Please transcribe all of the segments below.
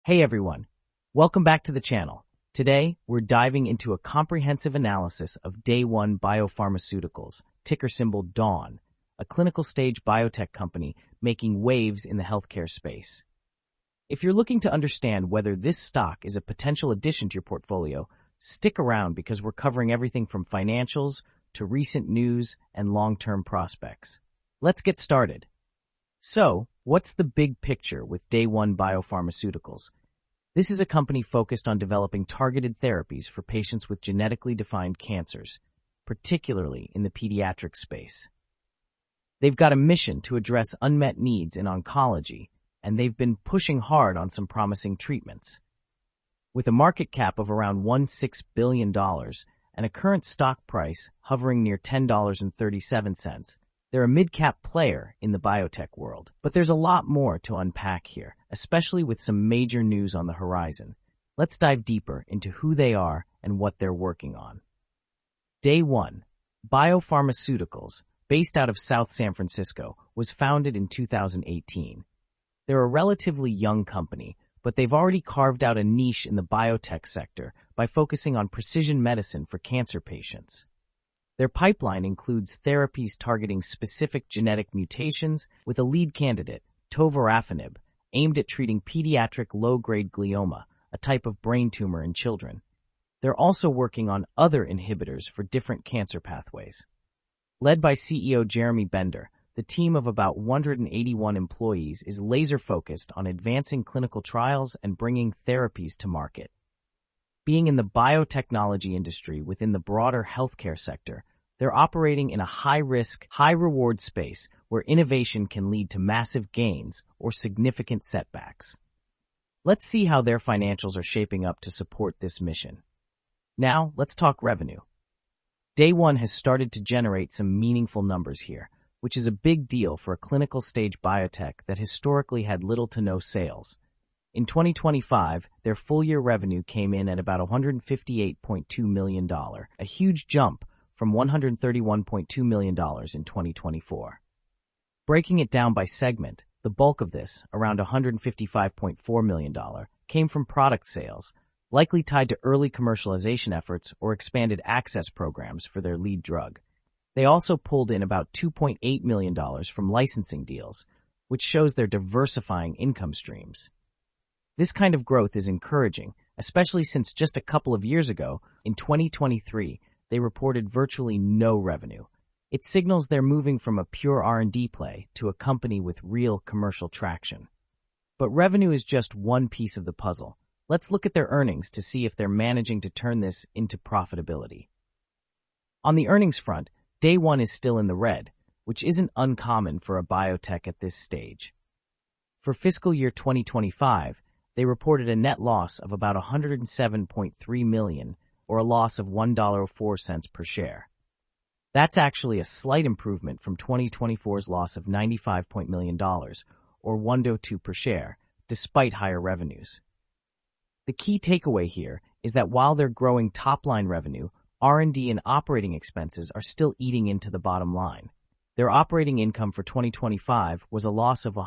Hey everyone, welcome back to the channel. Today, we're diving into a comprehensive analysis of Day One Biopharmaceuticals, ticker symbol DAWN, a clinical stage biotech company making waves in the healthcare space. If you're looking to understand whether this stock is a potential addition to your portfolio, stick around because we're covering everything from financials to recent news and long-term prospects. Let's get started. So, what's the big picture with Day One Biopharmaceuticals? This is a company focused on developing targeted therapies for patients with genetically defined cancers, particularly in the pediatric space. They've got a mission to address unmet needs in oncology, and they've been pushing hard on some promising treatments. With a market cap of around $16 billion and a current stock price hovering near $10.37, they're a mid-cap player in the biotech world. But there's a lot more to unpack here, especially with some major news on the horizon. Let's dive deeper into who they are and what they're working on. Day One Biopharmaceuticals, based out of South San Francisco, was founded in 2018. They're a relatively young company, but they've already carved out a niche in the biotech sector by focusing on precision medicine for cancer patients. Their pipeline includes therapies targeting specific genetic mutations with a lead candidate, tovorafenib, aimed at treating pediatric low-grade glioma, a type of brain tumor in children. They're also working on other inhibitors for different cancer pathways. Led by CEO Jeremy Bender, the team of about 181 employees is laser-focused on advancing clinical trials and bringing therapies to market. Being in the biotechnology industry within the broader healthcare sector, they're operating in a high-risk, high-reward space where innovation can lead to massive gains or significant setbacks. Let's see how their financials are shaping up to support this mission. Now, let's talk revenue. Day One has started to generate some meaningful numbers here, which is a big deal for a clinical stage biotech that historically had little to no sales. In 2025, their full-year revenue came in at about $158.2 million, a huge jump from $131.2 million in 2024. Breaking it down by segment, the bulk of this, around $155.4 million, came from product sales, likely tied to early commercialization efforts or expanded access programs for their lead drug. They also pulled in about $2.8 million from licensing deals, which shows they're diversifying income streams. This kind of growth is encouraging, especially since just a couple of years ago, in 2023, they reported virtually no revenue. It signals they're moving from a pure R&D play to a company with real commercial traction. But revenue is just one piece of the puzzle. Let's look at their earnings to see if they're managing to turn this into profitability. On the earnings front, Day One is still in the red, which isn't uncommon for a biotech at this stage. For fiscal year 2025, they reported a net loss of about $107.3 million, or a loss of $1.04 per share. That's actually a slight improvement from 2024's loss of $95 million, or $1.02 per share, despite higher revenues. The key takeaway here is that while they're growing top-line revenue, R&D and operating expenses are still eating into the bottom line. Their operating income for 2025 was a loss of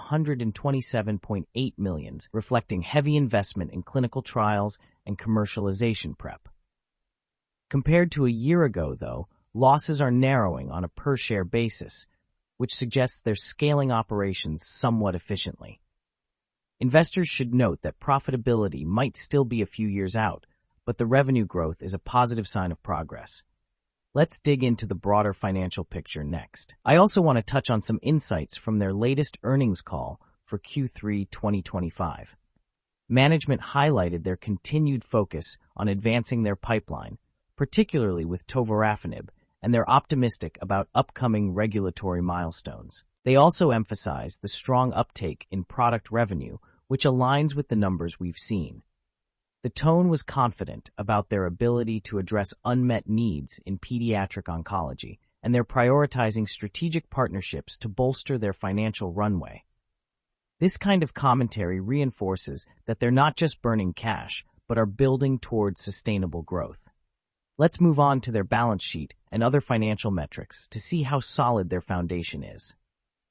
$127.8 million, reflecting heavy investment in clinical trials and commercialization prep. Compared to a year ago, though, losses are narrowing on a per-share basis, which suggests they're scaling operations somewhat efficiently. Investors should note that profitability might still be a few years out, but the revenue growth is a positive sign of progress. Let's dig into the broader financial picture next. I also want to touch on some insights from their latest earnings call for Q3 2025. Management highlighted their continued focus on advancing their pipeline, particularly with tovorafenib, and they're optimistic about upcoming regulatory milestones. They also emphasized the strong uptake in product revenue, which aligns with the numbers we've seen. The tone was confident about their ability to address unmet needs in pediatric oncology, and they're prioritizing strategic partnerships to bolster their financial runway. This kind of commentary reinforces that they're not just burning cash, but are building towards sustainable growth. Let's move on to their balance sheet and other financial metrics to see how solid their foundation is.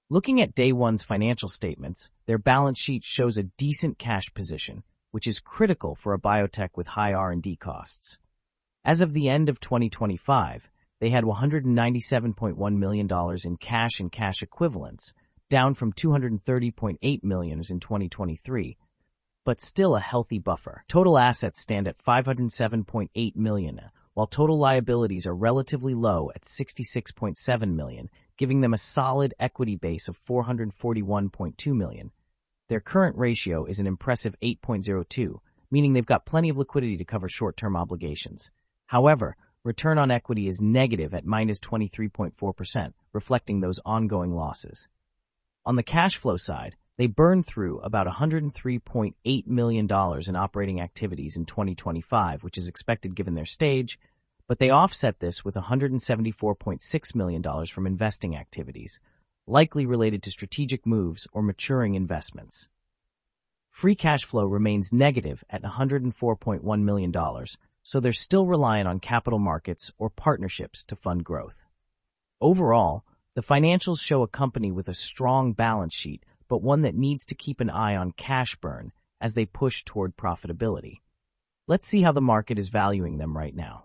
Looking at Day One's financial statements, their balance sheet shows a decent cash position, which is critical for a biotech with high R&D costs. As of the end of 2025, they had $197.1 million in cash and cash equivalents, down from $230.8 million in 2023, but still a healthy buffer. Total assets stand at $507.8 million, while total liabilities are relatively low at $66.7 million, giving them a solid equity base of $441.2 million. Their current ratio is an impressive 8.02, meaning they've got plenty of liquidity to cover short-term obligations. However, return on equity is negative at minus 23.4%, reflecting those ongoing losses. On the cash flow side, they burned through about $103.8 million in operating activities in 2025, which is expected given their stage, but they offset this with $174.6 million from investing activities, likely related to strategic moves or maturing investments. Free cash flow remains negative at $104.1 million, so they're still reliant on capital markets or partnerships to fund growth. Overall, the financials show a company with a strong balance sheet, but one that needs to keep an eye on cash burn as they push toward profitability. Let's see how the market is valuing them right now.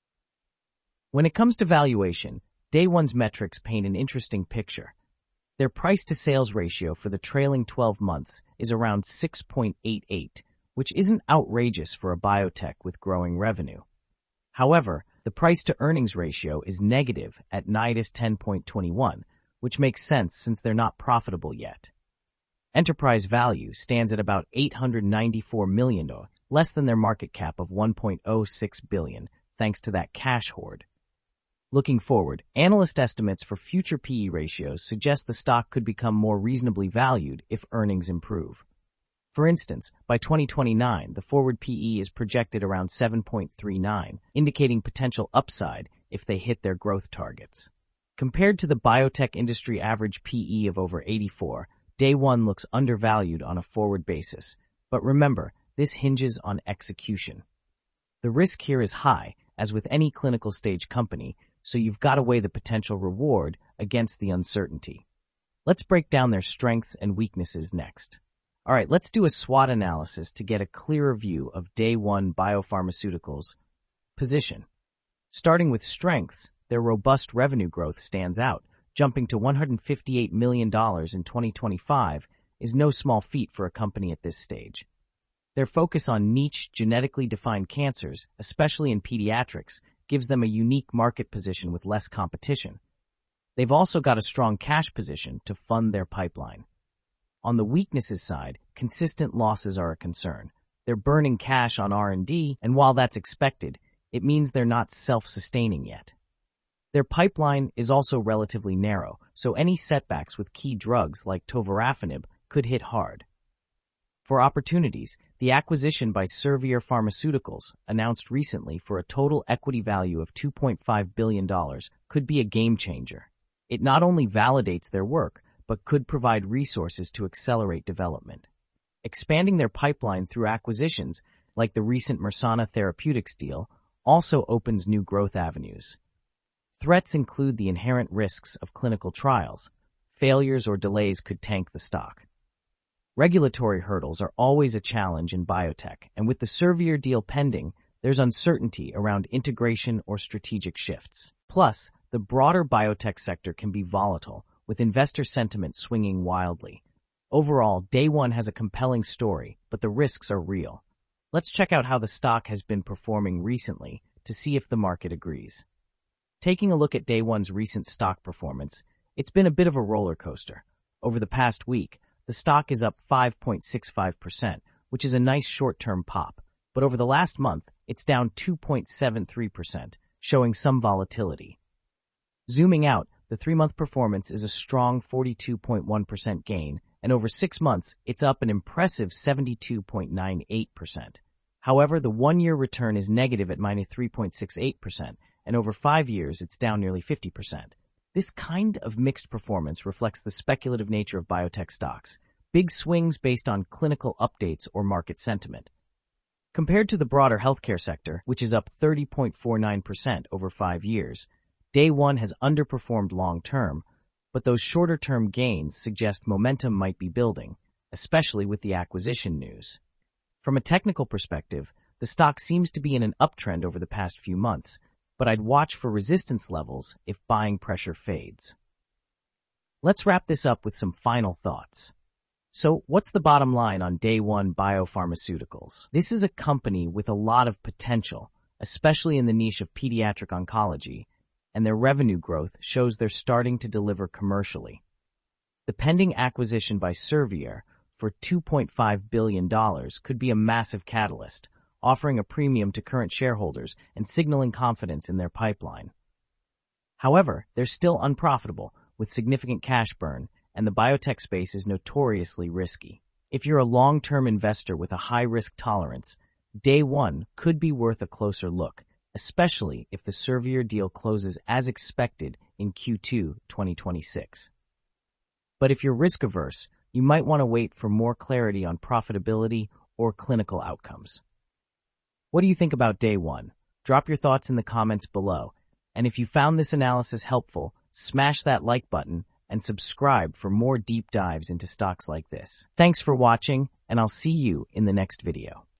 When it comes to valuation, Day One's metrics paint an interesting picture. Their price-to-sales ratio for the trailing 12 months is around 6.88, which isn't outrageous for a biotech with growing revenue. However, the price-to-earnings ratio is negative at -10.21, which makes sense since they're not profitable yet. Enterprise value stands at about $894 million, less than their market cap of $1.06 billion, thanks to that cash hoard. Looking forward, analyst estimates for future PE ratios suggest the stock could become more reasonably valued if earnings improve. For instance, by 2029, the forward PE is projected around 7.39, indicating potential upside if they hit their growth targets. Compared to the biotech industry average PE of over 84, Day One looks undervalued on a forward basis. But remember, this hinges on execution. The risk here is high, as with any clinical stage company, so you've got to weigh the potential reward against the uncertainty. Let's break down their strengths and weaknesses next. All right, let's do a SWOT analysis to get a clearer view of Day One Biopharmaceuticals' position. Starting with strengths, their robust revenue growth stands out. Jumping to $158 million in 2025 is no small feat for a company at this stage. Their focus on niche, genetically defined cancers, especially in pediatrics, gives them a unique market position with less competition. They've also got a strong cash position to fund their pipeline. On the weaknesses side, consistent losses are a concern. They're burning cash on R&D, and while that's expected, it means they're not self-sustaining yet. Their pipeline is also relatively narrow, so any setbacks with key drugs like tovorafenib could hit hard. For opportunities, the acquisition by Servier Pharmaceuticals, announced recently for a total equity value of $2.5 billion, could be a game changer. It not only validates their work, but could provide resources to accelerate development. Expanding their pipeline through acquisitions, like the recent Mersana Therapeutics deal, also opens new growth avenues. Threats include the inherent risks of clinical trials. Failures or delays could tank the stock. Regulatory hurdles are always a challenge in biotech, and with the Servier deal pending, there's uncertainty around integration or strategic shifts. Plus, the broader biotech sector can be volatile, with investor sentiment swinging wildly. Overall, Day One has a compelling story, but the risks are real. Let's check out how the stock has been performing recently to see if the market agrees. Taking a look at Day One's recent stock performance, it's been a bit of a roller coaster. Over the past week, the stock is up 5.65%, which is a nice short-term pop, but over the last month, it's down 2.73%, showing some volatility. Zooming out, the 3-month performance is a strong 42.1% gain, and over 6 months, it's up an impressive 72.98%. However, the 1-year return is negative at -3.68%, and over 5 years, it's down nearly 50%. This kind of mixed performance reflects the speculative nature of biotech stocks, big swings based on clinical updates or market sentiment. Compared to the broader healthcare sector, which is up 30.49% over 5 years, Day One has underperformed long-term, but those shorter-term gains suggest momentum might be building, especially with the acquisition news. From a technical perspective, the stock seems to be in an uptrend over the past few months, but I'd watch for resistance levels if buying pressure fades. Let's wrap this up with some final thoughts. So, what's the bottom line on Day One Biopharmaceuticals? This is a company with a lot of potential, especially in the niche of pediatric oncology, and their revenue growth shows they're starting to deliver commercially. The pending acquisition by Servier for $2.5 billion could be a massive catalyst, offering a premium to current shareholders and signaling confidence in their pipeline. However, they're still unprofitable, with significant cash burn, and the biotech space is notoriously risky. If you're a long-term investor with a high risk tolerance, Day One could be worth a closer look, especially if the Servier deal closes as expected in Q2 2026. But if you're risk-averse, you might want to wait for more clarity on profitability or clinical outcomes. What do you think about Day One? Drop your thoughts in the comments below, and if you found this analysis helpful, smash that like button and subscribe for more deep dives into stocks like this. Thanks for watching, and I'll see you in the next video.